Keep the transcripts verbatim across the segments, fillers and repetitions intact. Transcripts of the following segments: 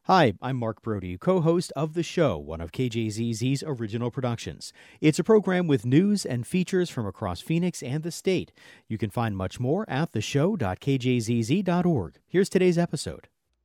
Hi, I'm Mark Brody, co-host of The Show, one of K J Z Z's original productions. It's a program with news and features from across Phoenix and the state. You can find much more at the show dot k j z z dot org. Here's today's episode.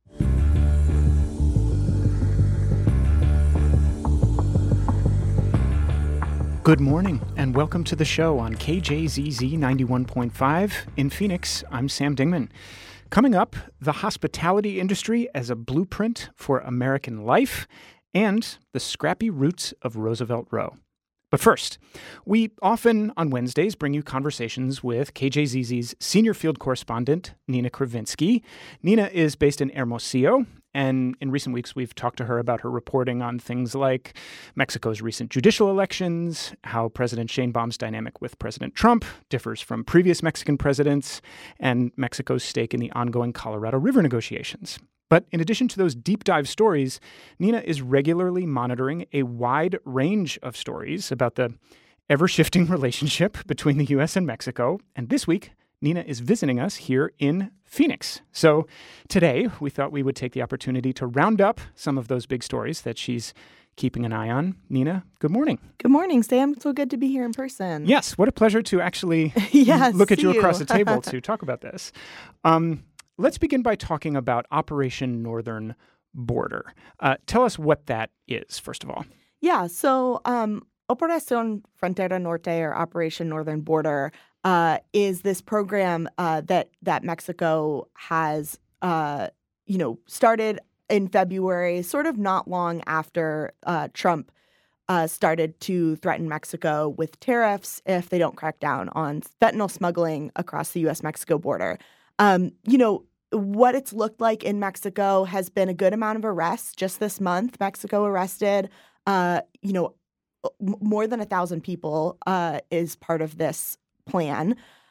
Good morning, and welcome to the show on K J Z Z ninety-one point five. In Phoenix, I'm Sam Dingman. Coming up, the hospitality industry as a blueprint for American life and the scrappy roots of Roosevelt Row. But first, we often on Wednesdays bring you conversations with K J Z Z's senior field correspondent, Nina Kravinsky. Nina is based in Hermosillo, and in recent weeks we've talked to her about her reporting on things like Mexico's recent judicial elections, how President Sheinbaum's dynamic with President Trump differs from previous Mexican presidents, and Mexico's stake in the ongoing Colorado River negotiations. But in addition to those deep dive stories, Nina is regularly monitoring a wide range of stories about the ever-shifting relationship between the U S and Mexico. And this week, Nina is visiting us here in Phoenix. So today, we thought we would take the opportunity to round up some of those big stories that she's keeping an eye on. Nina, good morning. Good morning, Sam. It's so good to be here in person. Yes, what a pleasure to actually yes, look at you, you across the table to talk about this. Um, let's begin by talking about Operation Northern Border. Uh, tell us what that is, first of all. Yeah, so um, Operación Frontera Norte, or Operation Northern Border, uh, is this program uh, that that Mexico has, uh, you know, started in February, sort of not long after uh, Trump uh, started to threaten Mexico with tariffs if they don't crack down on fentanyl smuggling across the U S Mexico border. Um, you know, what it's looked like in Mexico has been a good amount of arrests. Just this month, Mexico arrested, uh, you know, m- more than a thousand people uh, is part of this plan,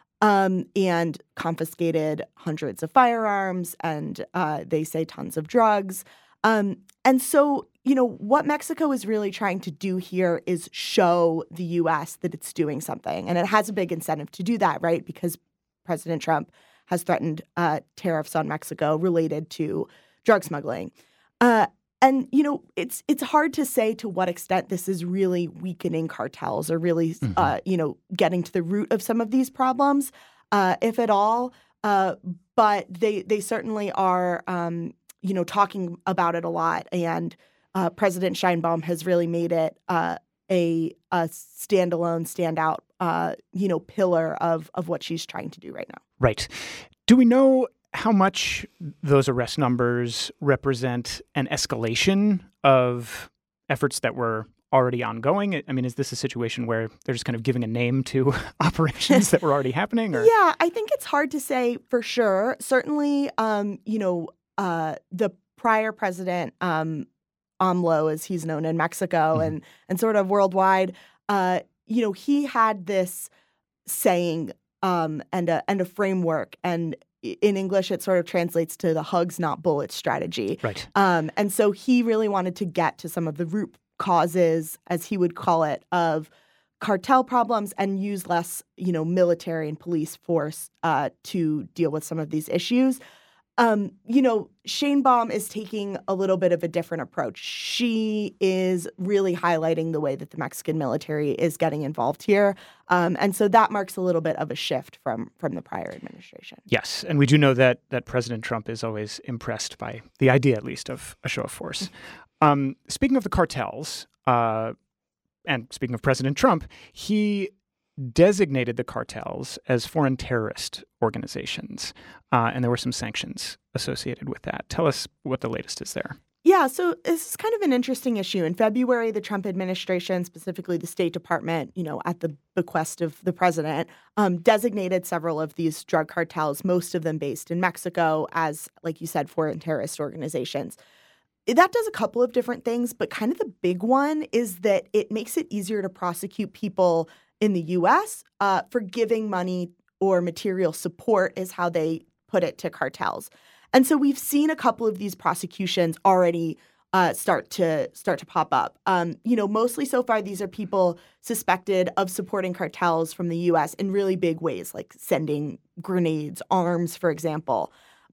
um, and confiscated hundreds of firearms, and uh, they say tons of drugs. Um, and so, you know, what Mexico is really trying to do here is show the U S that it's doing something. And it has a big incentive to do that, right? Because President Trump has threatened uh, tariffs on Mexico related to drug smuggling. Uh, and, you know, it's it's hard to say to what extent this is really weakening cartels or really, mm-hmm. uh, you know, getting to the root of some of these problems, uh, if at all. Uh, but they they certainly are, um, you know, talking about it a lot. And uh, President Sheinbaum has really made it uh, a, a standalone, standout, uh, you know, pillar of of what she's trying to do right now. Right. Do we know how much those arrest numbers represent an escalation of efforts that were already ongoing? I mean, is this a situation where they're just kind of giving a name to operations that were already happening? Or? Yeah, I think it's hard to say for sure. Certainly, um, you know, uh, the prior president, um, AMLO, as he's known in Mexico, mm-hmm. and and sort of worldwide, uh, you know, he had this saying um, and a and a framework, and in English, it sort of translates to the hugs, not bullets strategy. Right. Um, and so he really wanted to get to some of the root causes, as he would call it, of cartel problems and use less, you know, military and police force uh, to deal with some of these issues. Um, you know, Sheinbaum is taking a little bit of a different approach. She is really highlighting the way that the Mexican military is getting involved here. Um, and so that marks a little bit of a shift from from the prior administration. Yes. And we do know that that President Trump is always impressed by the idea, at least, of a show of force. Um, speaking of the cartels, uh, and speaking of President Trump, he designated the cartels as foreign terrorist organizations, uh, and there were some sanctions associated with that. Tell us what the latest is there. Yeah, so this is kind of an interesting issue. In February, the Trump administration, specifically the State Department, you know, at the bequest of the president, um, designated several of these drug cartels, most of them based in Mexico, as, like you said, foreign terrorist organizations. That does a couple of different things, but kind of the big one is that it makes it easier to prosecute people in the U S uh, for giving money or material support, is how they put it, to cartels. And so we've seen a couple of these prosecutions already uh, start to start to pop up. Um, you know, mostly so far, these are people suspected of supporting cartels from the U S in really big ways, like sending grenades, arms, for example.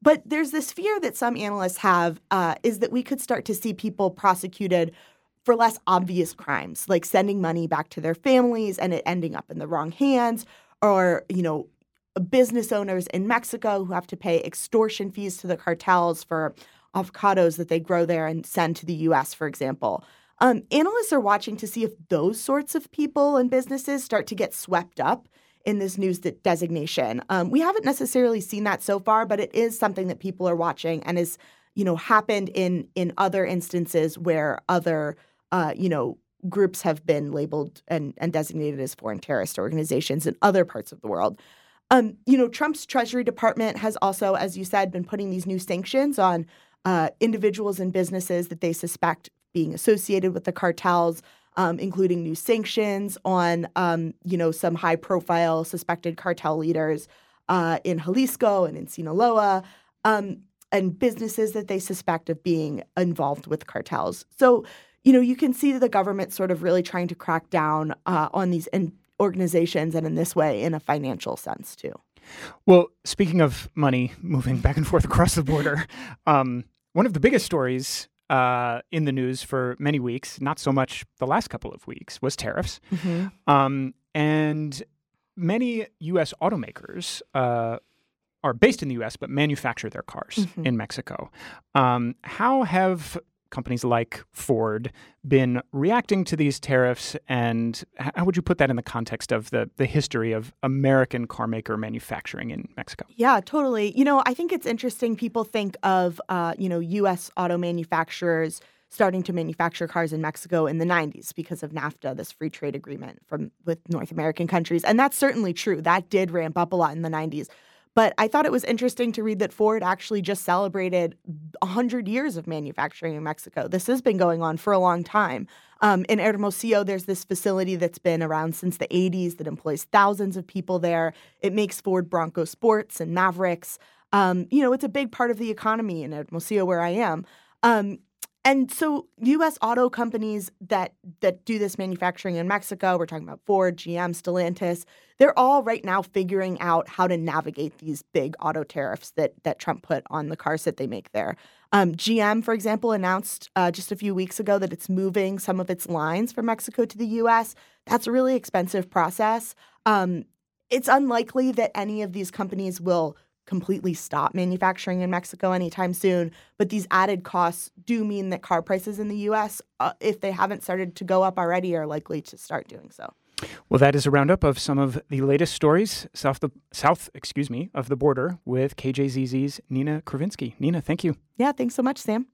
but there's this fear that some analysts have uh, is that we could start to see people prosecuted for less obvious crimes, like sending money back to their families and it ending up in the wrong hands, or, you know, business owners in Mexico who have to pay extortion fees to the cartels for avocados that they grow there and send to the U S, for example. Um, analysts are watching to see if those sorts of people and businesses start to get swept up in this news de- designation. Um, we haven't necessarily seen that so far, but it is something that people are watching and is, you know, happened in in other instances where other, uh, you know, groups have been labeled and, and designated as foreign terrorist organizations in other parts of the world. Um, you know, Trump's Treasury Department has also, as you said, been putting these new sanctions on uh, individuals and businesses that they suspect being associated with the cartels, um, including new sanctions on, um, you know, some high-profile suspected cartel leaders uh, in Jalisco and in Sinaloa, um, and businesses that they suspect of being involved with cartels. So, you know, you can see the government sort of really trying to crack down uh, on these in- organizations and in this way in a financial sense, too. Well, speaking of money moving back and forth across the border, um, one of the biggest stories uh, in the news for many weeks, not so much the last couple of weeks, was tariffs. Mm-hmm. Um, and many U S automakers uh, are based in the U S but manufacture their cars mm-hmm. in Mexico. Um, how have companies like Ford been reacting to these tariffs, and how would you put that in the context of the, the history of American car maker manufacturing in Mexico? Yeah, totally. You know, I think it's interesting. People think of, uh, you know, U S auto manufacturers starting to manufacture cars in Mexico in the nineties because of NAFTA, this free trade agreement from with North American countries. And that's certainly true. That did ramp up a lot in the nineties. But I thought it was interesting to read that Ford actually just celebrated one hundred years of manufacturing in Mexico. This has been going on for a long time. Um, in Hermosillo, there's this facility that's been around since the eighties that employs thousands of people there. It makes Ford Bronco Sports and Mavericks. Um, you know, it's a big part of the economy in Hermosillo, where I am. Um, And so U S auto companies that that do this manufacturing in Mexico, we're talking about Ford, G M, Stellantis, they're all right now figuring out how to navigate these big auto tariffs that that Trump put on the cars that they make there. Um, G M, for example, announced uh, just a few weeks ago that it's moving some of its lines from Mexico to the U S. That's a really expensive process. Um, it's unlikely that any of these companies will completely stop manufacturing in Mexico anytime soon. But these added costs do mean that car prices in the U S, uh, if they haven't started to go up already, are likely to start doing so. Well, that is a roundup of some of the latest stories south, the, south excuse me, of the border with K J Z Z's Nina Kravinsky. Nina, thank you. Yeah, thanks so much, Sam.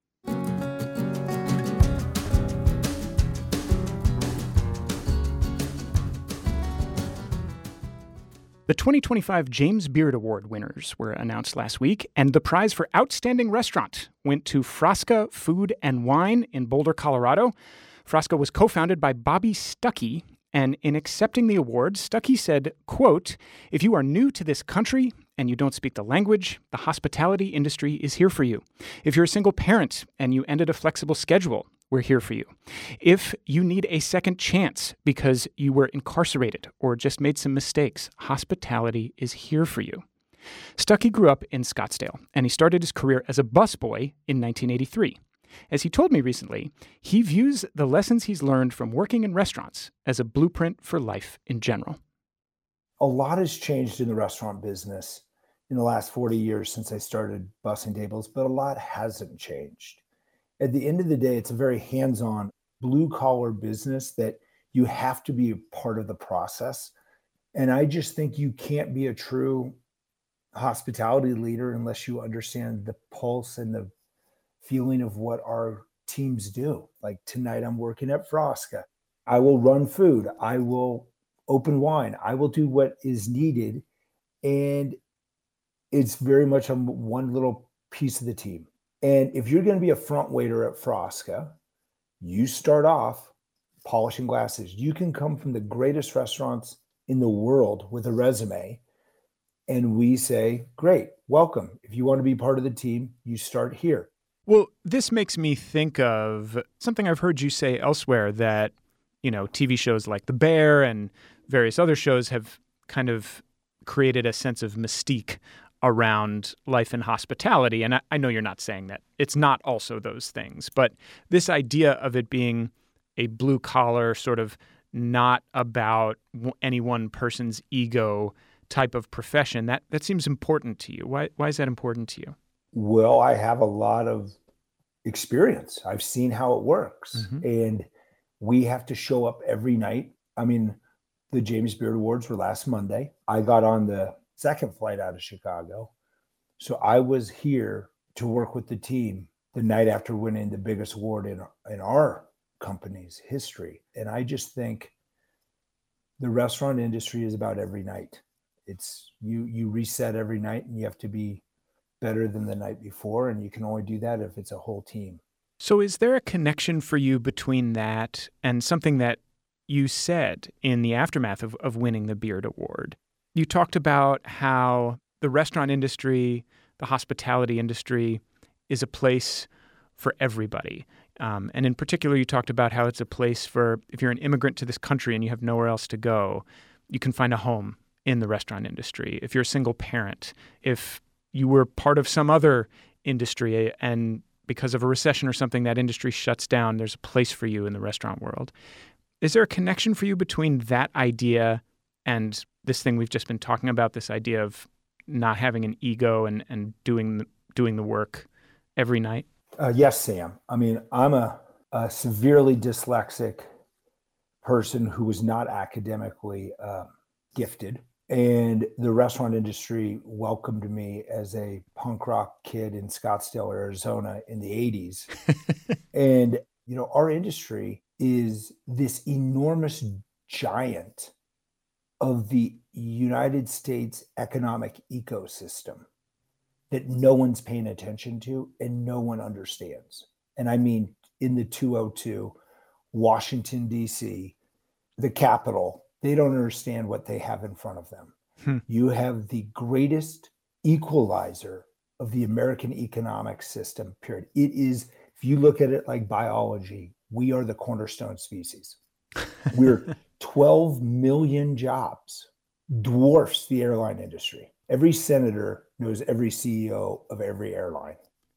The twenty twenty-five James Beard Award winners were announced last week, and the prize for Outstanding Restaurant went to Frasca Food and Wine in Boulder, Colorado. Frasca was co-founded by Bobby Stuckey, and in accepting the award, Stuckey said, quote, "If you are new to this country and you don't speak the language, the hospitality industry is here for you. If you're a single parent and you ended a flexible schedule, we're here for you. If you need a second chance because you were incarcerated or just made some mistakes, hospitality is here for you." Stuckey grew up in Scottsdale, and he started his career as a busboy in nineteen eighty-three. As he told me recently, he views the lessons he's learned from working in restaurants as a blueprint for life in general. A lot has changed in the restaurant business in the last forty years since I started bussing tables, but a lot hasn't changed. At the end of the day, it's a very hands-on, blue-collar business that you have to be a part of the process. And I just think you can't be a true hospitality leader unless you understand the pulse and the feeling of what our teams do. Like tonight, I'm working at Frasca. I will run food. I will open wine. I will do what is needed. And it's very much a one little piece of the team. And if you're going to be a front waiter at Frasca, you start off polishing glasses. You can come from the greatest restaurants in the world with a resume. And we say, great, welcome. If you want to be part of the team, you start here. Well, this makes me think of something I've heard you say elsewhere, that, you know, T V shows like The Bear and various other shows have kind of created a sense of mystique around life in hospitality. And I, I know you're not saying that it's not also those things, but this idea of it being a blue collar sort of not about w- any one person's ego type of profession, that, that seems important to you. Why, why is that important to you? Well, I have a lot of experience. I've seen how it works. Mm-hmm. And we have to show up every night. I mean, the James Beard Awards were last Monday. I got on the second flight out of Chicago. So I was here to work with the team the night after winning the biggest award in, in our company's history. And I just think the restaurant industry is about every night. It's you, you reset every night, and you have to be better than the night before. And you can only do that if it's a whole team. So is there a connection for you between that and something that you said in the aftermath of, of winning the Beard Award? You talked about how the restaurant industry, the hospitality industry is a place for everybody. Um, and in particular, you talked about how it's a place for, if you're an immigrant to this country and you have nowhere else to go, you can find a home in the restaurant industry. If you're a single parent, if you were part of some other industry and because of a recession or something, that industry shuts down, there's a place for you in the restaurant world. Is there a connection for you between that idea and this thing we've just been talking about, this idea of not having an ego and, and doing, the, doing the work every night? Uh, yes, Sam. I mean, I'm a, a severely dyslexic person who was not academically uh, gifted. And the restaurant industry welcomed me as a punk rock kid in Scottsdale, Arizona in the eighties. And, you know, our industry is this enormous giant of the United States economic ecosystem that no one's paying attention to and no one understands. And I mean, in the two oh two, Washington, D C, the capital, they don't understand what they have in front of them. Hmm. You have the greatest equalizer of the American economic system, period. It is, if you look at it like biology, we are the cornerstone species. We're twelve million jobs, dwarfs the airline industry. Every senator knows every C E O of every airline.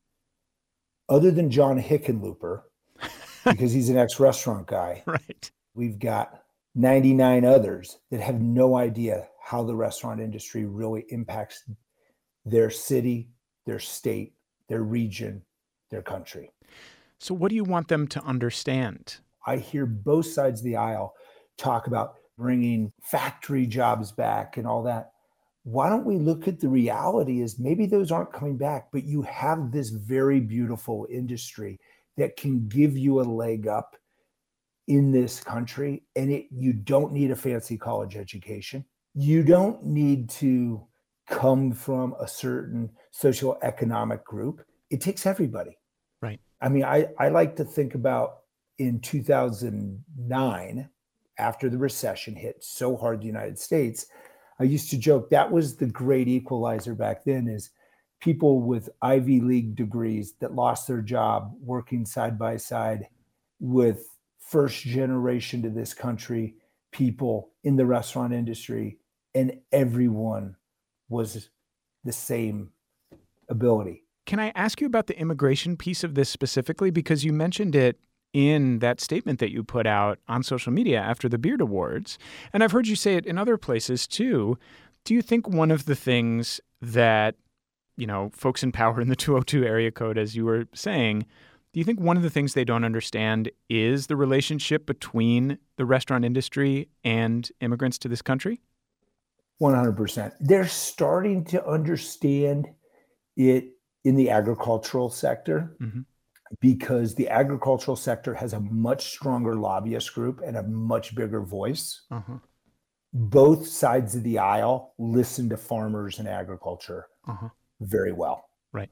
Other than John Hickenlooper, because he's an ex-restaurant guy, right? We've got ninety-nine others that have no idea how the restaurant industry really impacts their city, their state, their region, their country. So what do you want them to understand? I hear both sides of the aisle talk about bringing factory jobs back and all that. Why don't we look at the reality is maybe those aren't coming back, but you have this very beautiful industry that can give you a leg up in this country. And it, you don't need a fancy college education. You don't need to come from a certain socioeconomic group. It takes everybody. Right. I mean, I, I like to think about in two thousand nine, after the recession hit so hard in the United States, I used to joke that was the great equalizer back then, is people with Ivy League degrees that lost their job working side by side with first generation to this country people in the restaurant industry, and everyone was the same ability. Can I ask you about the immigration piece of this specifically? Because you mentioned it in that statement that you put out on social media after the Beard Awards. And I've heard you say it in other places too. Do you think one of the things that, you know, folks in power in the two oh two area code, as you were saying, do you think one of the things they don't understand is the relationship between the restaurant industry and immigrants to this country? one hundred percent. They're starting to understand it in the agricultural sector, mm-hmm. because the agricultural sector has a much stronger lobbyist group and a much bigger voice. Uh-huh. Both sides of the aisle listen to farmers and agriculture uh-huh. very well. Right.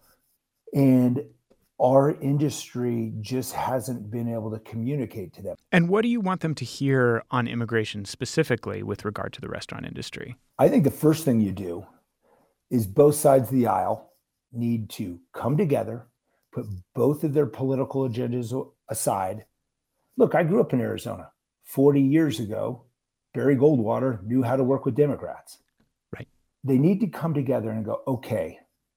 And our industry just hasn't been able to communicate to them. And what do you want them to hear on immigration specifically with regard to the restaurant industry? I think the first thing you do is both sides of the aisle need to come together, put both of their political agendas aside. Look, I grew up in Arizona. forty years ago, Barry Goldwater knew how to work with Democrats. Right. They need to come together and go, okay,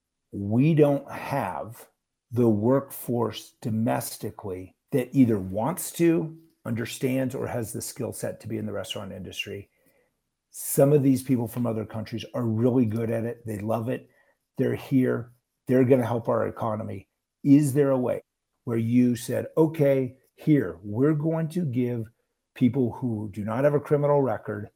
we don't have the workforce domestically that either wants to, understands, or has the skill set to be in the restaurant industry. Some of these people from other countries are really good at it. They love it. They're here. They're going to help our economy. Is there a way where you said, okay, here, we're going to give people who do not have a criminal record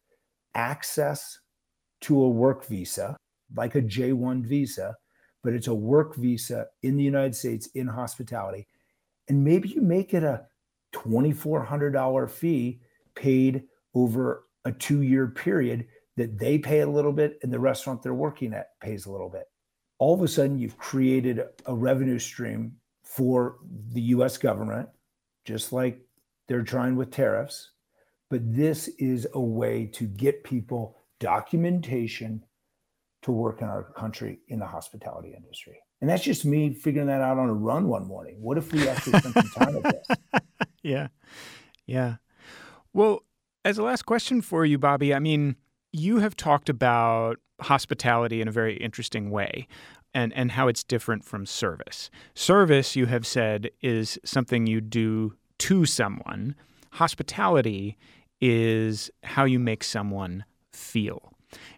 access to a work visa, like a J one visa, but it's a work visa in the United States in hospitality. And maybe you make it a two thousand four hundred dollars fee paid over a two-year period that they pay a little bit and the restaurant they're working at pays a little bit. All of a sudden, you've created a revenue stream for the U S government, just like they're trying with tariffs. But this is a way to get people documentation to work in our country in the hospitality industry. And that's just me figuring that out on a run one morning. What if we actually spent some time with this? Yeah. Yeah. Well, as a last question for you, Bobby, I mean, you have talked about hospitality in a very interesting way and, and how it's different from service. Service, you have said, is something you do to someone. Hospitality is how you make someone feel.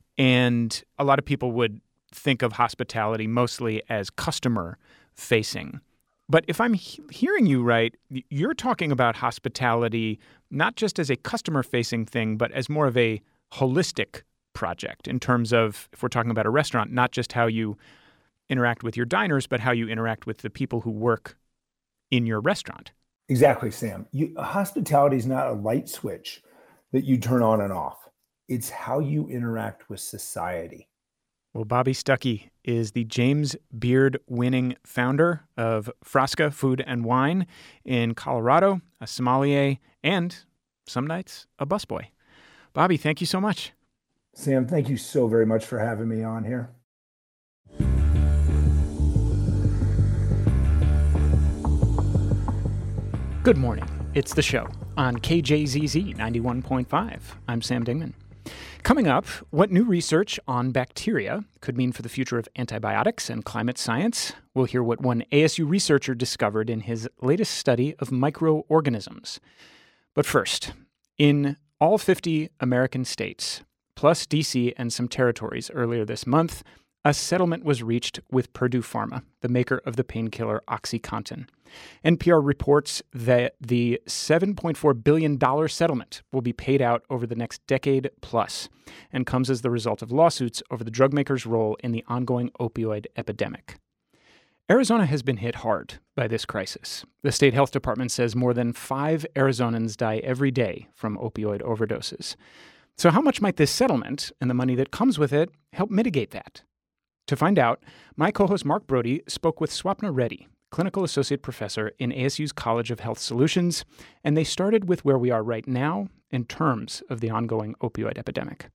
And a lot of people would think of hospitality mostly as customer facing. But if I'm he- hearing you right, you're talking about hospitality not just as a customer facing thing, but as more of a holistic project in terms of, if we're talking about a restaurant, not just how you interact with your diners, but how you interact with the people who work in your restaurant. Exactly, Sam. You, hospitality is not a light switch that you turn on and off. It's how you interact with society. Well, Bobby Stuckey is the James Beard winning founder of Frasca Food and Wine in Colorado, a sommelier, and some nights a busboy. Bobby, thank you so much. Sam, thank you so very much for having me on here. Good morning. It's The Show on K J Z Z ninety-one point five. I'm Sam Dingman. Coming up, what new research on bacteria could mean for the future of antibiotics and climate science. We'll hear what one A S U researcher discovered in his latest study of microorganisms. But first, in all fifty American states, plus D C and some territories earlier this month, a settlement was reached with Purdue Pharma, the maker of the painkiller OxyContin. N P R reports that the seven point four billion dollars settlement will be paid out over the next decade plus and comes as the result of lawsuits over the drug maker's role in the ongoing opioid epidemic. Arizona has been hit hard by this crisis. The state health department says more than five Arizonans die every day from opioid overdoses. So how much might this settlement and the money that comes with it help mitigate that? To find out, my co-host Mark Brody spoke with Swapna Reddy, clinical associate professor in A S U's College of Health Solutions, and they started with where we are right now in terms of the ongoing opioid epidemic.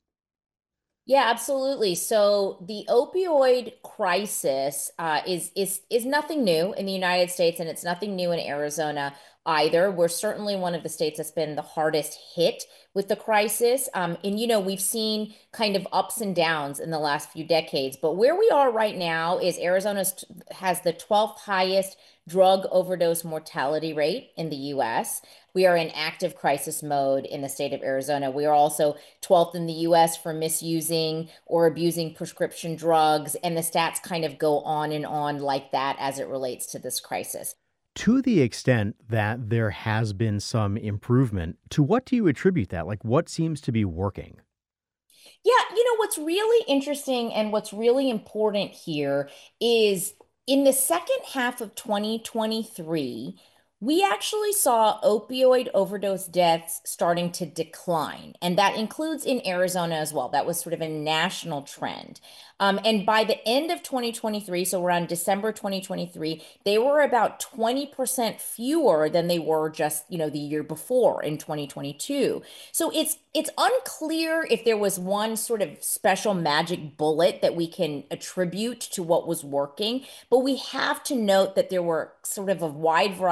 Yeah, absolutely. So the opioid crisis uh, is is is nothing new in the United States, and it's nothing new in Arizona either. We're certainly one of the states that's been the hardest hit with the crisis. Um, and, you know, we've seen kind of ups and downs in the last few decades. But where we are right now is Arizona has the twelfth highest drug overdose mortality rate in the U S. We are in active crisis mode in the state of Arizona. We are also twelfth in the U S for misusing or abusing prescription drugs. And the stats kind of go on and on like that as it relates to this crisis. To the extent that there has been some improvement, to what do you attribute that? Like, what seems to be working? Yeah, you know, what's really interesting and what's really important here is in the second half of twenty twenty-three, we actually saw opioid overdose deaths starting to decline. And that includes in Arizona as well. That was sort of a national trend. Um, and by the end of twenty twenty-three, so around December twenty twenty-three, they were about twenty percent fewer than they were just, you know, the year before in twenty twenty-two. So it's it's unclear if there was one sort of special magic bullet that we can attribute to what was working. But we have to note that there were sort of a wide variety of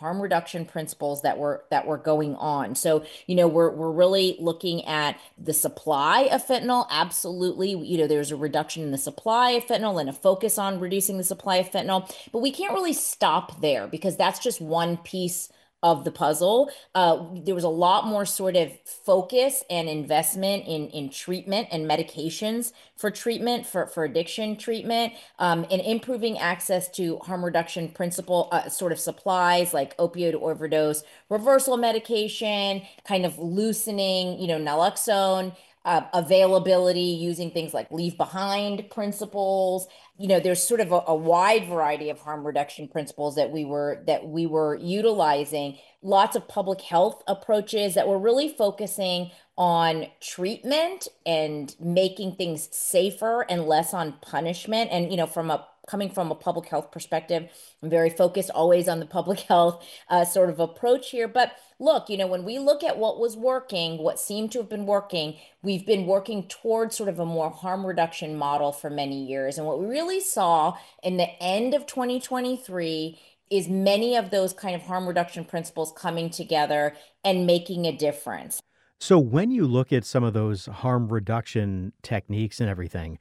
harm reduction principles that were that were going on. So, you know, we're we're really looking at the supply of fentanyl. Absolutely. You know, there's a reduction in the supply of fentanyl and a focus on reducing the supply of fentanyl. But we can't really stop there because that's just one piece of the puzzle. Uh, there was a lot more sort of focus and investment in in treatment and medications for treatment, for, for addiction treatment, um, and improving access to harm reduction principle uh, sort of supplies like opioid overdose reversal medication, kind of loosening, you know, naloxone uh, availability using things like leave behind principles. You know, there's sort of a, a wide variety of harm reduction principles that we were that we were utilizing. Lots of public health approaches that were really focusing on treatment and making things safer and less on punishment. And, you know, from a coming from a public health perspective, I'm very focused always on the public health uh, sort of approach here. But look, you know, when we look at what was working, what seemed to have been working, we've been working towards sort of a more harm reduction model for many years. And what we really saw in the end of twenty twenty-three is many of those kind of harm reduction principles coming together and making a difference. So when you look at some of those harm reduction techniques and everything,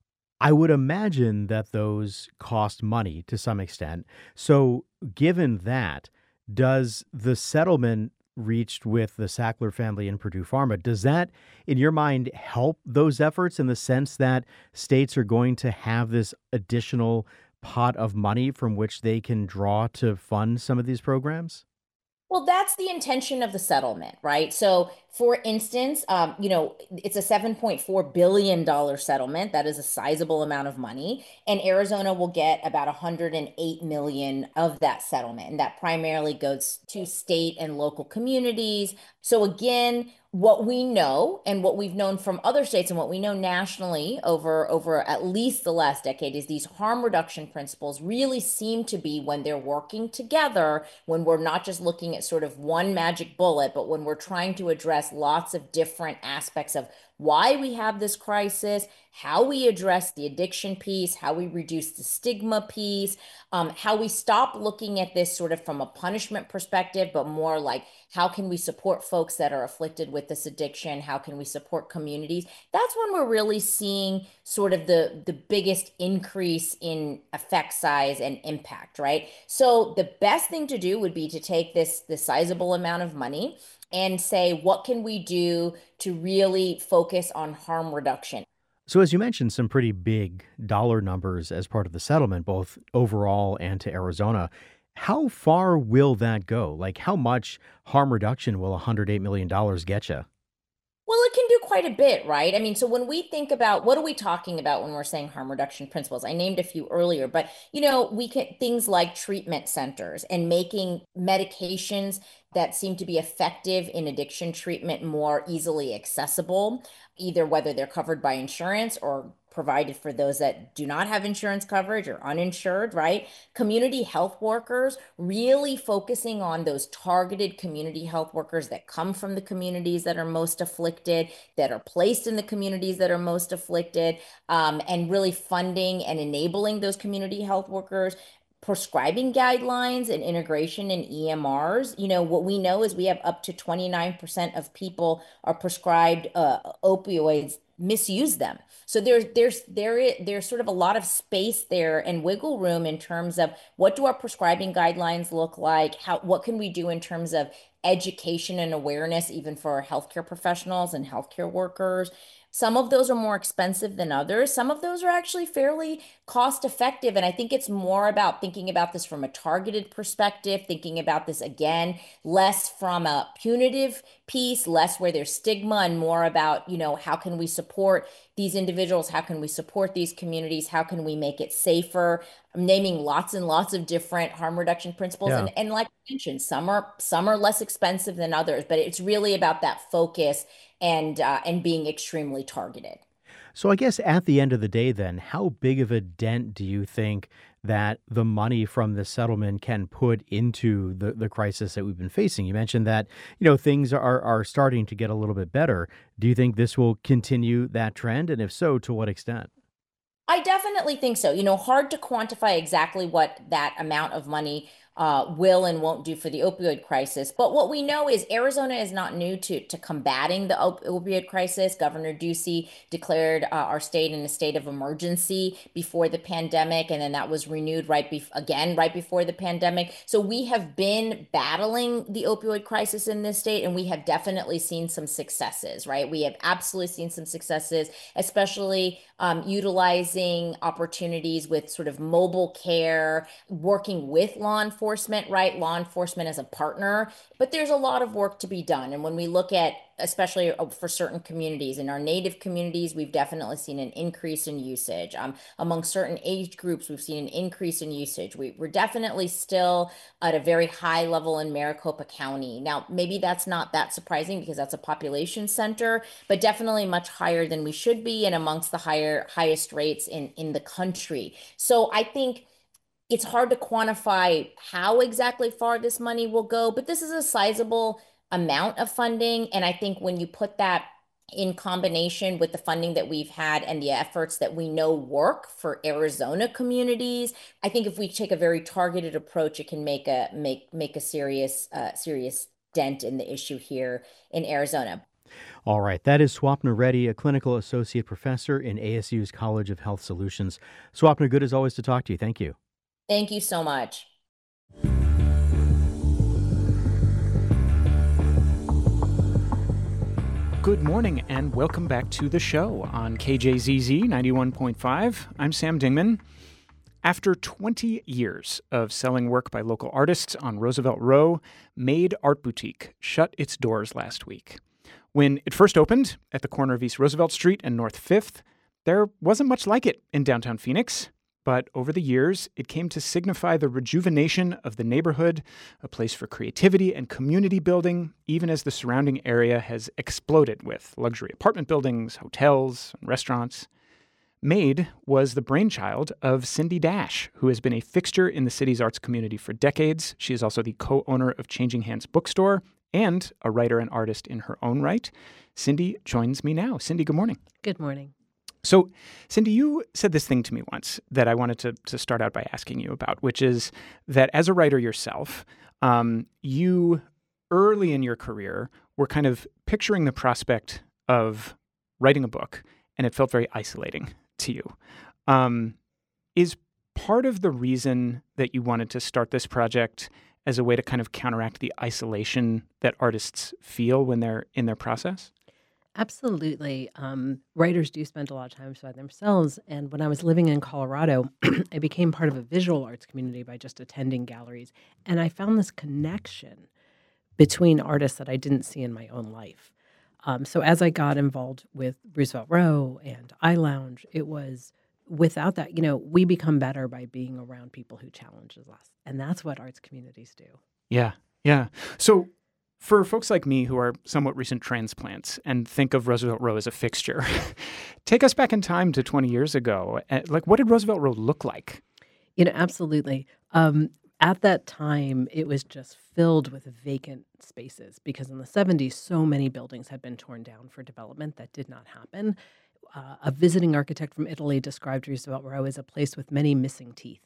I would imagine that those cost money to some extent. So given that, does the settlement reached with the Sackler family and Purdue Pharma, does that, in your mind, help those efforts in the sense that states are going to have this additional pot of money from which they can draw to fund some of these programs? Well, that's the intention of the settlement, right? So, for instance, um, you know, it's a seven point four billion dollars settlement. That is a sizable amount of money. And Arizona will get about one hundred eight million dollars of that settlement. And that primarily goes to state and local communities. So, again, what we know and what we've known from other states and what we know nationally over, over at least the last decade is these harm reduction principles really seem to be, when they're working together, when we're not just looking at sort of one magic bullet, but when we're trying to address lots of different aspects of why we have this crisis, how we address the addiction piece, how we reduce the stigma piece, um, how we stop looking at this sort of from a punishment perspective, but more like how can we support folks that are afflicted with this addiction? How can we support communities? That's when we're really seeing sort of the, the biggest increase in effect size and impact, right? So the best thing to do would be to take this, this sizable amount of money and say, what can we do to really focus on harm reduction? So as you mentioned, some pretty big dollar numbers as part of the settlement, both overall and to Arizona. How far will that go? Like, how much harm reduction will one hundred eight million dollars get you? Well, it can do quite a bit, right? I mean, so when we think about what are we talking about when we're saying harm reduction principles? I named a few earlier, but you know, we can things like treatment centers and making medications that seem to be effective in addiction treatment more easily accessible, either whether they're covered by insurance or provided for those that do not have insurance coverage or uninsured, right? Community health workers, really focusing on those targeted community health workers that come from the communities that are most afflicted, that are placed in the communities that are most afflicted, um, and really funding and enabling those community health workers. Prescribing guidelines and integration in E M Rs. You know, what we know is we have up to twenty-nine percent of people are prescribed uh, opioids misuse them. So there's there's there is there's sort of a lot of space there and wiggle room in terms of what do our prescribing guidelines look like? How what can we do in terms of education and awareness, even for our healthcare professionals and healthcare workers? Some of those are more expensive than others. Some of those are actually fairly cost effective. And I think it's more about thinking about this from a targeted perspective, thinking about this again, less from a punitive piece, less where there's stigma, and more about, you know, how can we support these individuals? How can we support these communities? How can we make it safer? I'm naming lots and lots of different harm reduction principles. Yeah. And, and like I mentioned, some are some are less expensive than others, but it's really about that focus and uh, and being extremely targeted. So I guess at the end of the day, then, how big of a dent do you think that the money from the settlement can put into the, the crisis that we've been facing? You mentioned that, you know, things are, are starting to get a little bit better. Do you think this will continue that trend? And if so, to what extent? I definitely think so. You know, hard to quantify exactly what that amount of money uh, will and won't do for the opioid crisis. But what we know is Arizona is not new to, to combating the op- opioid crisis. Governor Ducey declared uh, our state in a state of emergency before the pandemic, and then that was renewed right bef- again right before the pandemic. So we have been battling the opioid crisis in this state, and we have definitely seen some successes, right? We have absolutely seen some successes, especially um, utilizing opportunities with sort of mobile care, working with law enforcement, right? Law enforcement as a partner. But there's a lot of work to be done. And when we look at, especially for certain communities, in our native communities, we've definitely seen an increase in usage. Um, among certain age groups, we've seen an increase in usage. We, we're definitely still at a very high level in Maricopa County. Now, maybe that's not that surprising because that's a population center, but definitely much higher than we should be and amongst the higher highest rates in, in the country. So I think it's hard to quantify how exactly far this money will go, but this is a sizable amount of funding. And I think when you put that in combination with the funding that we've had and the efforts that we know work for Arizona communities, I think if we take a very targeted approach, it can make a make make a serious uh, serious dent in the issue here in Arizona. All right, that is Swapna Reddy, a clinical associate professor in A S U's College of Health Solutions. Swapna, good as always to talk to you. Thank you. Thank you so much. Good morning and welcome back to the show on K J Z Z ninety-one point five. I'm Sam Dingman. After twenty years of selling work by local artists on Roosevelt Row, Made Art Boutique shut its doors last week. When it first opened at the corner of East Roosevelt Street and North fifth, there wasn't much like it in downtown Phoenix. But over the years, it came to signify the rejuvenation of the neighborhood, a place for creativity and community building, even as the surrounding area has exploded with luxury apartment buildings, hotels, and restaurants. Made was the brainchild of Cindy Dash, who has been a fixture in the city's arts community for decades. She is also the co-owner of Changing Hands Bookstore and a writer and artist in her own right. Cindy joins me now. Cindy, good morning. Good morning. So, Cindy, you said this thing to me once that I wanted to, to start out by asking you about, which is that as a writer yourself, um, you early in your career were kind of picturing the prospect of writing a book, and it felt very isolating to you. Um, is part of the reason that you wanted to start this project as a way to kind of counteract the isolation that artists feel when they're in their process? Absolutely. Um, writers do spend a lot of time by themselves. And when I was living in Colorado, I became part of a visual arts community by just attending galleries. And I found this connection between artists that I didn't see in my own life. Um, so as I got involved with Roosevelt Row and iLounge, it was without that, you know, we become better by being around people who challenge us. And that's what arts communities do. Yeah, yeah. So for folks like me who are somewhat recent transplants and think of Roosevelt Row as a fixture, take us back in time to twenty years ago. Like, what did Roosevelt Row look like? You know, absolutely. Um, at that time, it was just filled with vacant spaces because in the seventies, so many buildings had been torn down for development that did not happen. Uh, a visiting architect from Italy described Roosevelt Row as a place with many missing teeth.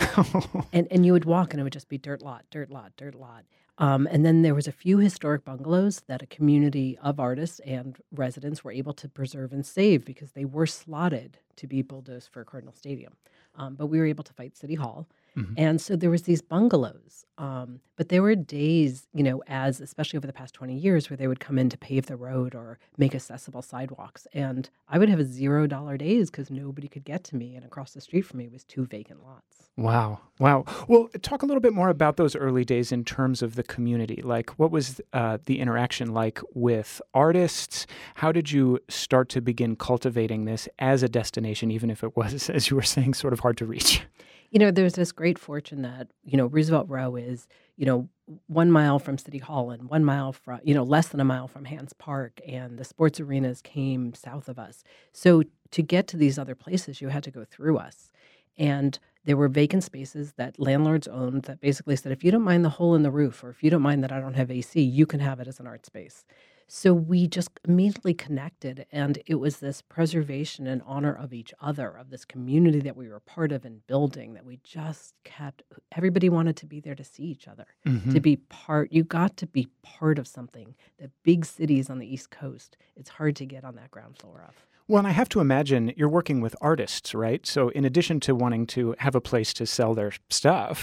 and and you would walk and it would just be dirt lot, dirt lot, dirt lot. Um, and then there was a few historic bungalows that a community of artists and residents were able to preserve and save because they were slotted to be bulldozed for Cardinal Stadium. Um, but we were able to fight City Hall. Mm-hmm. And so there was these bungalows. Um, but there were days, you know, as especially over the past twenty years where they would come in to pave the road or make accessible sidewalks. And I would have a zero dollar days because nobody could get to me. And across the street from me was two vacant lots. Wow. Wow. Well, talk a little bit more about those early days in terms of the community. Like, what was uh, the interaction like with artists? How did you start to begin cultivating this as a destination, even if it was, as you were saying, sort of hard to reach? You know, there's this great fortune that, you know, Roosevelt Row is, you know, one mile from City Hall and one mile from, you know, less than a mile from Hans Park, and the sports arenas came south of us. So to get to these other places, you had to go through us. And there were vacant spaces that landlords owned that basically said, if you don't mind the hole in the roof, or if you don't mind that I don't have A C, you can have it as an art space. So we just immediately connected, and it was this preservation and honor of each other, of this community that we were part of and building, that we just kept. Everybody wanted to be there to see each other, Mm-hmm. to be part. You got to be part of something. The big cities on the East Coast, it's hard to get on that ground floor of. Well, and I have to imagine you're working with artists, right? So in addition to wanting to have a place to sell their stuff,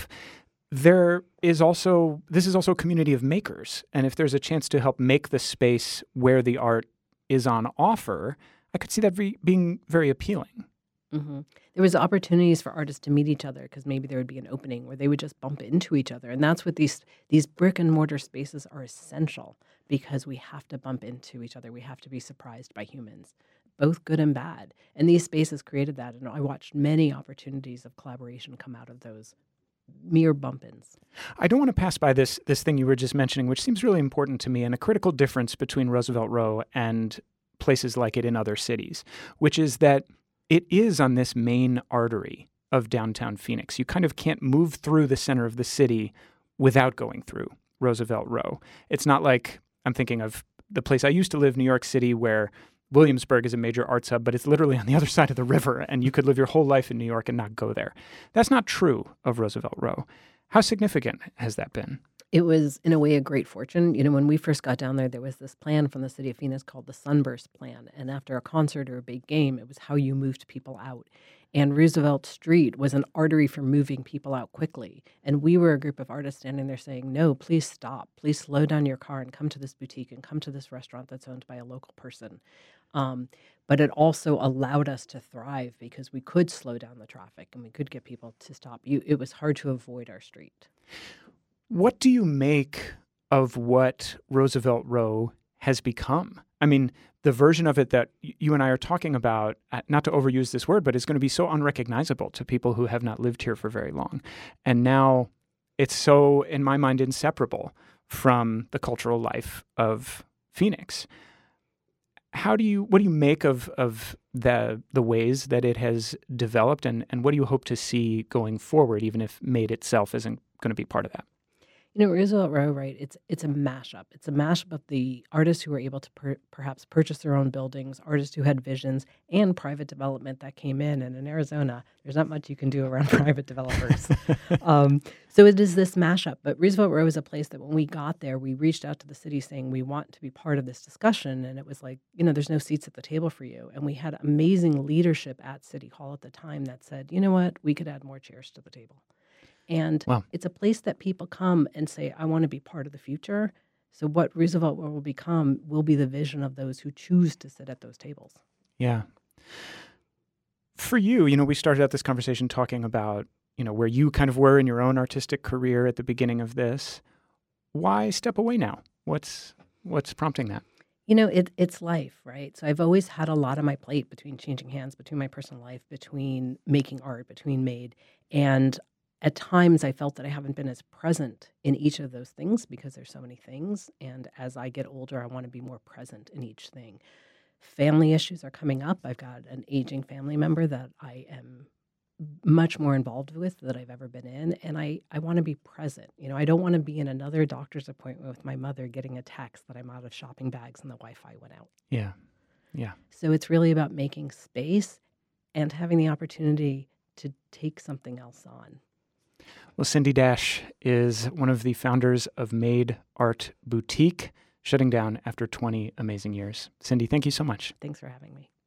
there is also, this is also a community of makers. And if there's a chance to help make the space where the art is on offer, I could see that be, being very appealing. hmm There was opportunities for artists to meet each other because maybe there would be an opening where they would just bump into each other. And that's what these these brick and mortar spaces are essential, because we have to bump into each other. We have to be surprised by humans, both good and bad. And these spaces created that. And I watched many opportunities of collaboration come out of those mere bump-ins. I don't want to pass by this this thing you were just mentioning, which seems really important to me, and a critical difference between Roosevelt Row and places like it in other cities, which is that it is on this main artery of downtown Phoenix. You kind of can't move through the center of the city without going through Roosevelt Row. It's not like, I'm thinking of the place I used to live, New York City, where Williamsburg is a major arts hub, but it's literally on the other side of the river, and you could live your whole life in New York and not go there. That's not true of Roosevelt Row. How significant has that been? It was, in a way, a great fortune. You know, when we first got down there, there was this plan from the city of Phoenix called the Sunburst Plan. And after a concert or a big game, it was how you moved people out. And Roosevelt Street was an artery for moving people out quickly. And we were a group of artists standing there saying, no, please stop. Please slow down your car and come to this boutique and come to this restaurant that's owned by a local person. Um, but it also allowed us to thrive because we could slow down the traffic and we could get people to stop. You, it was hard to avoid our street. What do you make of what Roosevelt Row has become? I mean, the version of it that y- you and I are talking about, uh, not to overuse this word, but is going to be so unrecognizable to people who have not lived here for very long. And now it's so, in my mind, inseparable from the cultural life of Phoenix. How do you, what do you make of, of the the ways that it has developed, and, and what do you hope to see going forward, even if Made itself isn't going to be part of that? You know, Roosevelt Row, right? It's it's a mashup. It's a mashup of the artists who were able to per, perhaps purchase their own buildings, artists who had visions, and private development that came in. And in Arizona, there's not much you can do around private developers. um, so it is this mashup. But Roosevelt Row is a place that when we got there, we reached out to the city saying we want to be part of this discussion. And it was like, you know, there's no seats at the table for you. And we had amazing leadership at City Hall at the time that said, you know what, we could add more chairs to the table. And Wow. it's a place that people come and say, I want to be part of the future. So what Roosevelt will become will be the vision of those who choose to sit at those tables. Yeah. For you, you know, we started out this conversation talking about, you know, where you kind of were in your own artistic career at the beginning of this. Why step away now? What's what's prompting that? You know, it, it's life, right? So I've always had a lot on my plate between changing hands, between my personal life, between making art, between Made. And at times I felt that I haven't been as present in each of those things because there's so many things. And as I get older, I want to be more present in each thing. Family issues are coming up. I've got an aging family member that I am much more involved with than I've ever been in. And I, I want to be present. You know, I don't want to be in another doctor's appointment with my mother getting a text that I'm out of shopping bags and the Wi-Fi went out. Yeah. Yeah. So it's really about making space and having the opportunity to take something else on. Well, Cindy Dash is one of the founders of Made Art Boutique, shutting down after twenty amazing years. Cindy, thank you so much. Thanks for having me.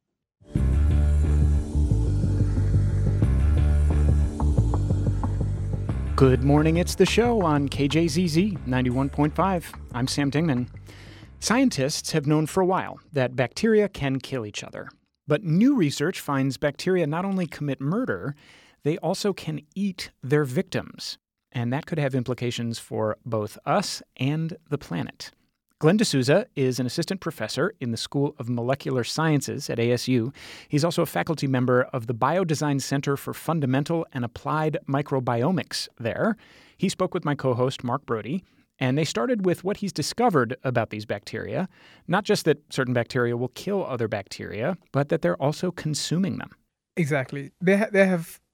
Good morning, it's the show on K J Z Z ninety-one point five. I'm Sam Dingman. Scientists have known for a while that bacteria can kill each other. But new research finds bacteria not only commit murder, they also can eat their victims. And that could have implications for both us and the planet. Glenn D'Souza is an assistant professor in the School of Molecular Sciences at A S U. He's also a faculty member of the Biodesign Center for Fundamental and Applied Microbiomics there. He spoke with my co-host, Mark Brody, and they started with what he's discovered about these bacteria. Not just that certain bacteria will kill other bacteria, but that they're also consuming them. Exactly. They ha- they have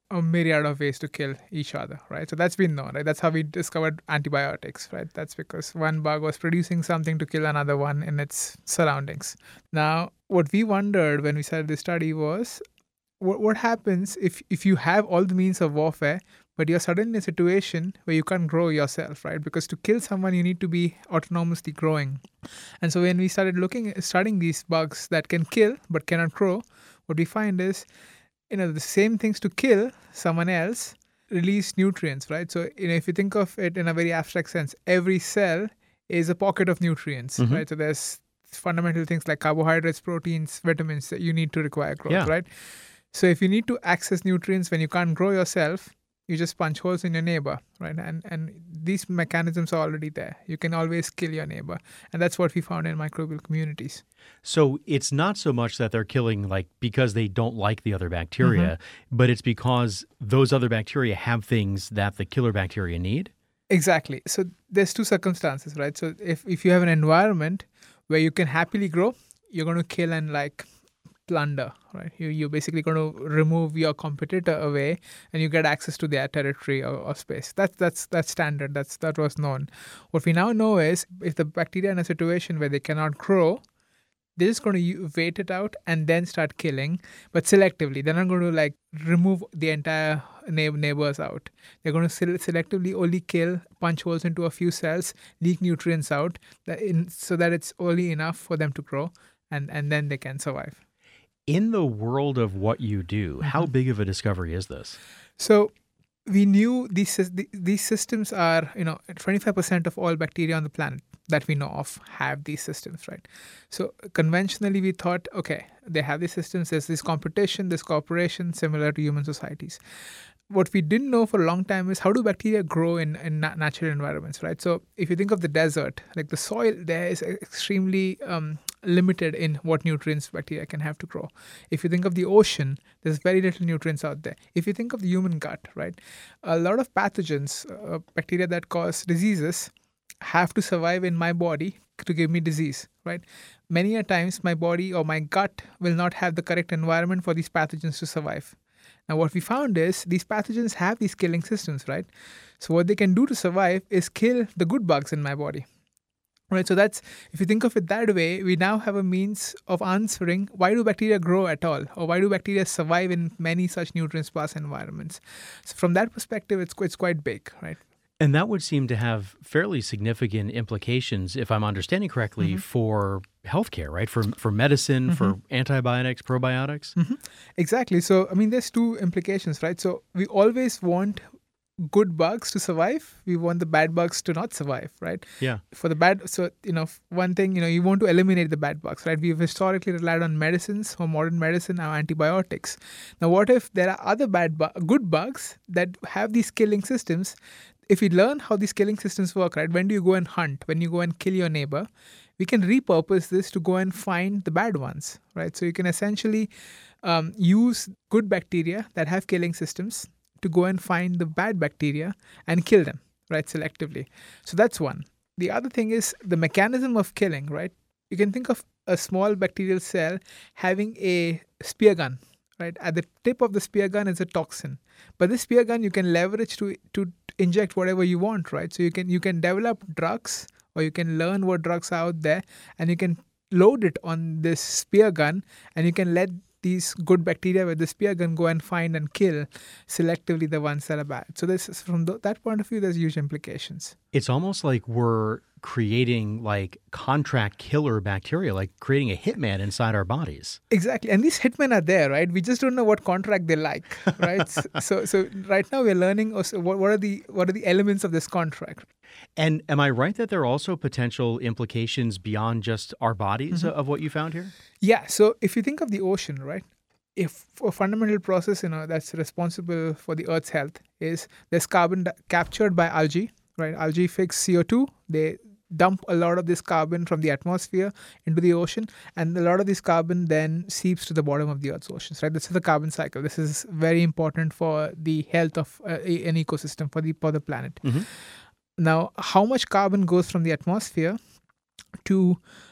a myriad of ways to kill each other, right? So that's been known, right? That's how we discovered antibiotics, right? That's because one bug was producing something to kill another one in its surroundings. Now, what we wondered when we started this study was, what, what happens if, if you have all the means of warfare, but you're suddenly in a situation where you can't grow yourself, right? Because to kill someone, you need to be autonomously growing. And so when we started looking at studying these bugs that can kill but cannot grow, what we find is, you know, the same things to kill someone else release nutrients, right? So, you know, if you think of it in a very abstract sense, every cell is a pocket of nutrients, mm-hmm. right? So there's fundamental things like carbohydrates, proteins, vitamins that you need to require growth, yeah. right? So if you need to access nutrients when you can't grow yourself, you just punch holes in your neighbor, right? And and these mechanisms are already there. You can always kill your neighbor. And that's what we found in microbial communities. So it's not so much that they're killing like because they don't like the other bacteria, mm-hmm. but it's because those other bacteria have things that the killer bacteria need? Exactly. So there's two circumstances, right? So if, if you have an environment where you can happily grow, you're going to kill and like plunder, right? You, you're basically going to remove your competitor away and you get access to their territory or, or space. That's that's that's standard. That's that was known. What we now know is if the bacteria are in a situation where they cannot grow, they're just going to wait it out and then start killing, but selectively. They're not going to like remove the entire neighbors out. They're going to selectively only kill, punch holes into a few cells, leak nutrients out that in, so that it's only enough for them to grow, and, and then they can survive. In the world of what you do, mm-hmm. how big of a discovery is this? So we knew these these systems are, you know, twenty-five percent of all bacteria on the planet that we know of have these systems, right? So conventionally we thought, okay, they have these systems, there's this competition, this cooperation similar to human societies. What we didn't know for a long time is how do bacteria grow in, in natural environments, right? So if you think of the desert, like the soil there is extremely um, limited in what nutrients bacteria can have to grow. If you think of the ocean, there's very little nutrients out there. If you think of the human gut, right, a lot of pathogens, uh, bacteria that cause diseases have to survive in my body to give me disease, right? Many a times my body or my gut will not have the correct environment for these pathogens to survive. Now, what we found is these pathogens have these killing systems, right? So what they can do to survive is kill the good bugs in my body, right? So that's, if you think of it that way, we now have a means of answering why do bacteria grow at all? Or why do bacteria survive in many such nutrient-sparse environments? So from that perspective, it's, it's quite big, right? And that would seem to have fairly significant implications, if I'm understanding correctly, mm-hmm. for healthcare, right? For for medicine, mm-hmm. for antibiotics, probiotics? Mm-hmm. Exactly. So, I mean, there's two implications, right? So we always want good bugs to survive. We want the bad bugs to not survive, right? Yeah. For the bad, so, you know, one thing, you know, you want to eliminate the bad bugs, right? We've historically relied on medicines, or modern medicine, or antibiotics. Now, what if there are other bad, bu- good bugs that have these killing systems? If we learn how these killing systems work, right, when do you go and hunt, when you go and kill your neighbor, we can repurpose this to go and find the bad ones, right? So you can essentially um, use good bacteria that have killing systems to go and find the bad bacteria and kill them, right, selectively. So that's one. The other thing is the mechanism of killing, right? You can think of a small bacterial cell having a spear gun, right? At the tip of the spear gun is a toxin. But this spear gun you can leverage to to inject whatever you want, right? So you can you can develop drugs, or you can learn what drugs are out there, and you can load it on this spear gun, and you can let these good bacteria with the spear gun go and find and kill selectively the ones that are bad. So this is, from th- that point of view, there's huge implications. It's almost like we're creating like contract killer bacteria, like creating a hitman inside our bodies. Exactly. And these hitmen are there, right? We just don't know what contract they like, right? so so right now we're learning also what, what are the what are the elements of this contract. And am I right that there are also potential implications beyond just our bodies mm-hmm. of what you found here? Yeah. So if you think of the ocean, right? If a fundamental process, you know, that's responsible for the Earth's health is there's carbon da- captured by algae, right? Algae fix C O two. They dump a lot of this carbon from the atmosphere into the ocean, and a lot of this carbon then seeps to the bottom of the Earth's oceans, right? This is the carbon cycle. This is very important for the health of uh, an ecosystem, for the for the planet. Mm-hmm. Now, how much carbon goes from the atmosphere to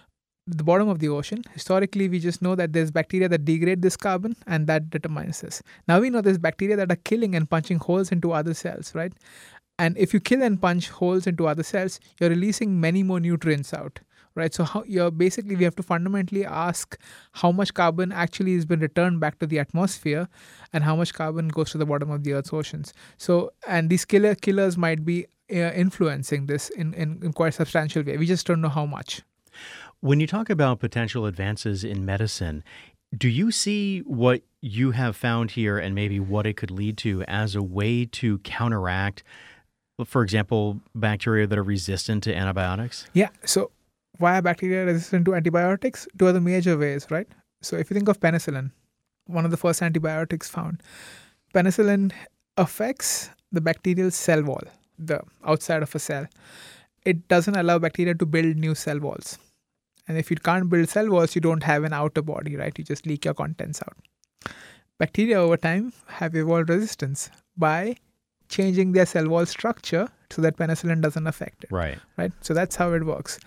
the bottom of the ocean, historically, we just know that there's bacteria that degrade this carbon, and that determines this. Now we know there's bacteria that are killing and punching holes into other cells, right? And if you kill and punch holes into other cells, you're releasing many more nutrients out, right? So how you're basically, we have to fundamentally ask how much carbon actually has been returned back to the atmosphere and how much carbon goes to the bottom of the Earth's oceans. So, and these killer killers might be uh, influencing this in, in, in quite a substantial way. We just don't know how much. When you talk about potential advances in medicine, do you see what you have found here and maybe what it could lead to as a way to counteract, for example, bacteria that are resistant to antibiotics? Yeah. So why are bacteria resistant to antibiotics? Two other major ways, right? So if you think of penicillin, one of the first antibiotics found, penicillin affects the bacterial cell wall, the outside of a cell. It doesn't allow bacteria to build new cell walls. And if you can't build cell walls, you don't have an outer body, right? You just leak your contents out. Bacteria over time have evolved resistance by changing their cell wall structure so that penicillin doesn't affect it. Right. Right. So that's how it works.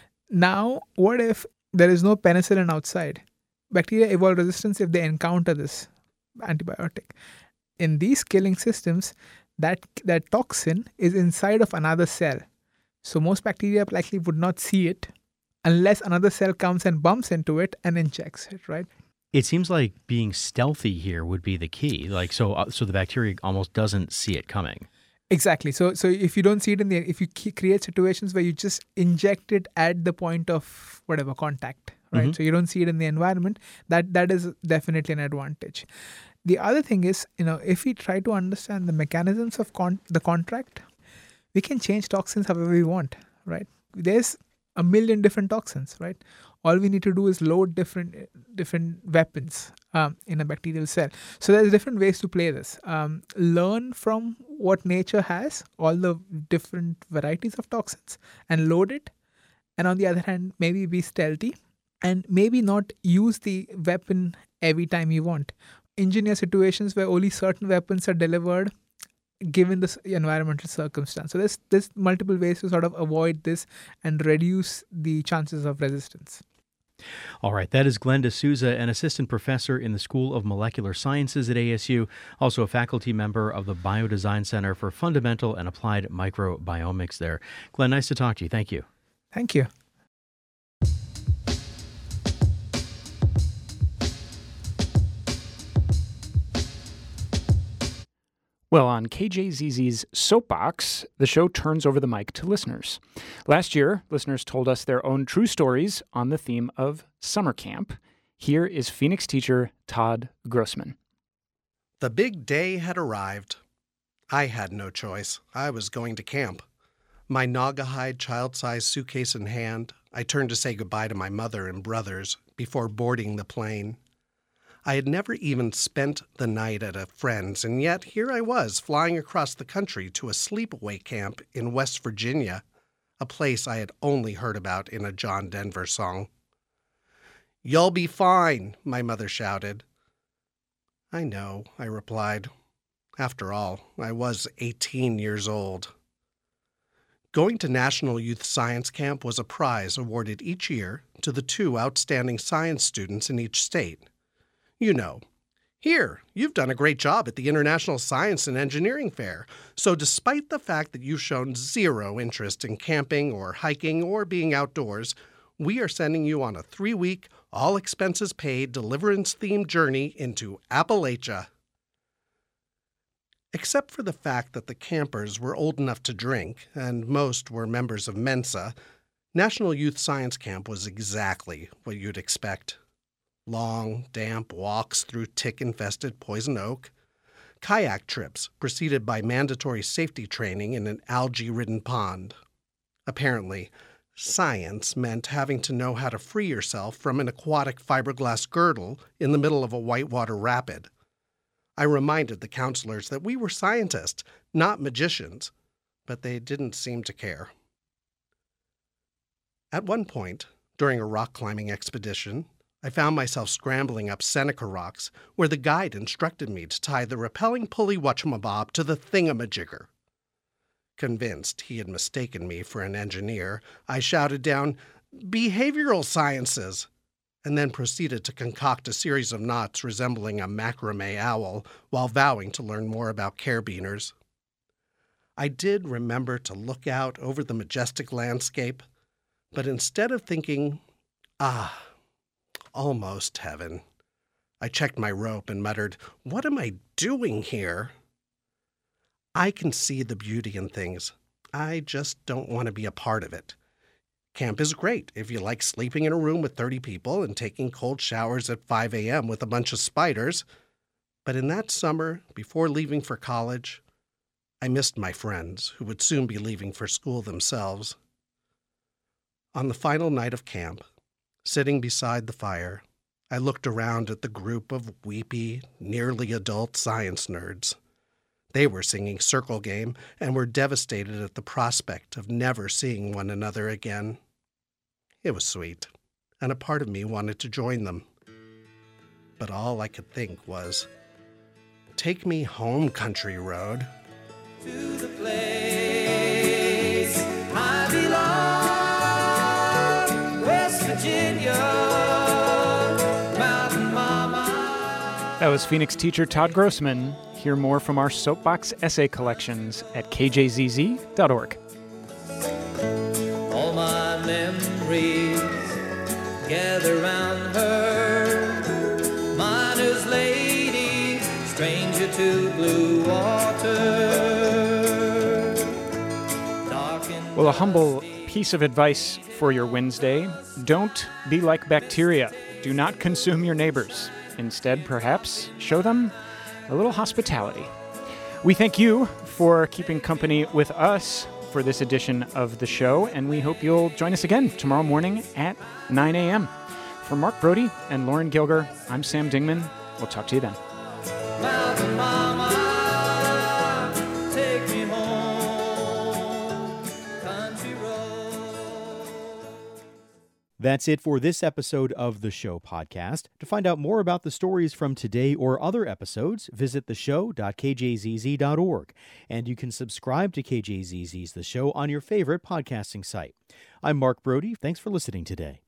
Now, what if there is no penicillin outside? Bacteria evolve resistance if they encounter this antibiotic. In these killing systems, that that toxin is inside of another cell. So most bacteria likely would not see it unless another cell comes and bumps into it and injects it, right? It seems like being stealthy here would be the key. Like, so uh, so the bacteria almost doesn't see it coming. Exactly. So so if you don't see it in the, if you create situations where you just inject it at the point of whatever contact, right? Mm-hmm. So you don't see it in the environment, that that is definitely an advantage. The other thing is, you know, if we try to understand the mechanisms of con- the contract, we can change toxins however we want, right? There's a million different toxins, right? All we need to do is load different different weapons um, in a bacterial cell. So there's different ways to play this. Um, learn from what nature has, all the different varieties of toxins, and load it. And on the other hand, maybe be stealthy and maybe not use the weapon every time you want. Engineer situations where only certain weapons are delivered given the environmental circumstance. So there's, there's multiple ways to sort of avoid this and reduce the chances of resistance. All right. That is Glenn D'Souza, an assistant professor in the School of Molecular Sciences at A S U, also a faculty member of the Biodesign Center for Fundamental and Applied Microbiomics there. Glenn, nice to talk to you. Thank you. Thank you. Well, on K J Z Z's Soapbox, the show turns over the mic to listeners. Last year, listeners told us their own true stories on the theme of summer camp. Here is Phoenix teacher Todd Grossman. The big day had arrived. I had no choice. I was going to camp. My Naugahyde child-sized suitcase in hand, I turned to say goodbye to my mother and brothers before boarding the plane. I had never even spent the night at a friend's, and yet here I was flying across the country to a sleepaway camp in West Virginia, a place I had only heard about in a John Denver song. "You'll be fine," my mother shouted. "I know," I replied. After all, I was eighteen years old. Going to National Youth Science Camp was a prize awarded each year to the two outstanding science students in each state. You know, here, you've done a great job at the International Science and Engineering Fair, so despite the fact that you've shown zero interest in camping or hiking or being outdoors, we are sending you on a three-week, all-expenses-paid, deliverance-themed journey into Appalachia. Except for the fact that the campers were old enough to drink, and most were members of Mensa, National Youth Science Camp was exactly what you'd expect. Long, damp walks through tick-infested poison oak, kayak trips preceded by mandatory safety training in an algae-ridden pond. Apparently, science meant having to know how to free yourself from an aquatic fiberglass girdle in the middle of a whitewater rapid. I reminded the counselors that we were scientists, not magicians, but they didn't seem to care. At one point, during a rock climbing expedition, I found myself scrambling up Seneca rocks where the guide instructed me to tie the rappelling pulley whatchamabob to the thingamajigger. Convinced he had mistaken me for an engineer, I shouted down, behavioral sciences, and then proceeded to concoct a series of knots resembling a macrame owl while vowing to learn more about carabiners. I did remember to look out over the majestic landscape, but instead of thinking, ah, almost heaven, I checked my rope and muttered, what am I doing here? I can see the beauty in things. I just don't want to be a part of it. Camp is great if you like sleeping in a room with thirty people and taking cold showers at five a.m. with a bunch of spiders. But in that summer, before leaving for college, I missed my friends who would soon be leaving for school themselves. On the final night of camp, sitting beside the fire, I looked around at the group of weepy, nearly adult science nerds. They were singing Circle Game and were devastated at the prospect of never seeing one another again. It was sweet, and a part of me wanted to join them. But all I could think was, take me home, country road. To the place I belong, West Virginia, Mountain Mama. That was Phoenix teacher Todd Grossman. Hear more from our Soapbox essay collections at k j z z dot org. All my memories gather round her, miner's lady, stranger to blue water. Well, a humble piece of advice for your Wednesday: don't be like bacteria. Do not consume your neighbors. Instead, perhaps, show them a little hospitality. We thank you for keeping company with us for this edition of the show, and we hope you'll join us again tomorrow morning at nine a.m. For Mark Brody and Lauren Gilger, I'm Sam Dingman. We'll talk to you then. Mountain Mama, take me home, country road. That's it for this episode of the Show podcast. To find out more about the stories from today or other episodes, visit the show dot k j z z dot org. And you can subscribe to K J Z Z's The Show on your favorite podcasting site. I'm Mark Brody. Thanks for listening today.